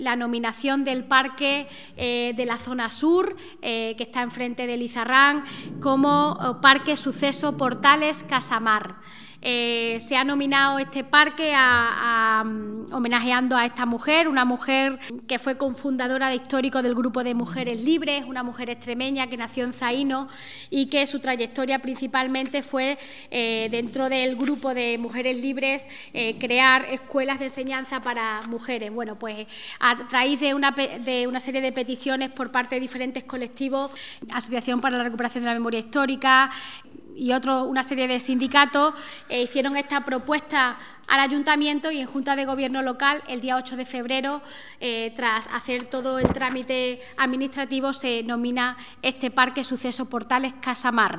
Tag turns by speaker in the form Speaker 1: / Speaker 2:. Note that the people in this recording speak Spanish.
Speaker 1: la nominación del parque de la zona sur, que está enfrente de Lizarrán, como Parque Suceso Portales Casamar. Se ha nominado este parque homenajeando a esta mujer, una mujer que fue cofundadora de histórico del Grupo de Mujeres Libres, una mujer extremeña que nació en Zaino y que su trayectoria principalmente fue dentro del Grupo de Mujeres Libres crear escuelas de enseñanza para mujeres. Bueno, pues a raíz de una serie de peticiones por parte de diferentes colectivos, Asociación para la Recuperación de la Memoria Histórica y una serie de sindicatos, hicieron esta propuesta al Ayuntamiento, y en Junta de Gobierno local, el día 8 de febrero, tras hacer todo el trámite administrativo, se nomina este Parque Suceso Portales Casamar.